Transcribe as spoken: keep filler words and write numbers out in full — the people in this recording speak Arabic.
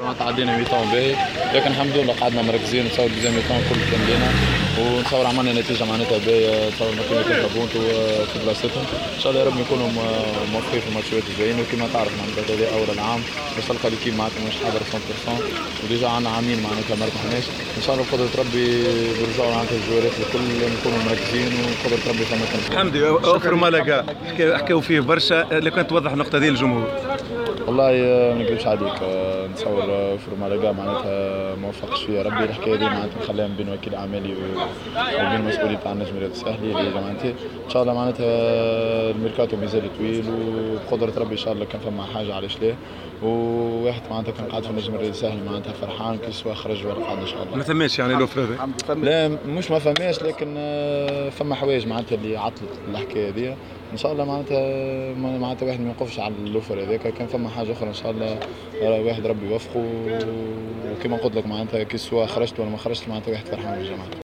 معناتها عدينا ميتون باهي، لكن الحمد لله قعدنا مركزين نتصور ديزيام ميتون كل تمرينا، ونتصور عملنا نتيجه معناتها باهيه، نتصور نكونوا ثلاثة بونت في بلاصتهم، ان شاء الله يا رب نكونوا موفقين في الماتشات الجايين، وكما تعرف معناتها هذا اول العام باش تلقى ليكيب معناتها مش حاضر مية بالمية، وديجا عندنا عامين معناتها ما ربحناش، ان شاء الله بقدره ربي برجعوا معناتها الجوارات الكل نكونوا مركزين وبقدره ربي فما تنجح. حمدي اوفر مالاكا حكاو فيه برشا، اللي كنت توضح النقطه دي للجمهور. والله ما نكذبش عليك، نتصور في مالاكا معناتها ما وفقش فيها ربي، الحكايه دي معناتها نخليها بين وكيل اعمالي وبين المسؤولين تاع النجم رياض الساحلي اللي معناتها ان شاء الله معناتها الميركاتو مازال طويل، وبقدره ربي ان شاء الله كان فما حاجه علاش لا، وواحد معناتها كان قاعد في النجم رياض الساحلي معناتها فرحان كي سوا خرج ولا قعد ان شاء الله. ما ثماش يعني الاوفر هذا؟ لا مش ما فماش، لكن فما حوايج معناتها اللي عطلت الحكايه هذه، ان شاء الله معناتها معناتها واحد ما يوقفش على الاوفر هذاك، كان فما حاجه اخرى ان شاء الله واحد ربي يوفقه، وكما قلت لك معناتها كي سوا خرجت ولا ما خرجت معناتها واحد فرحان بالجماعه.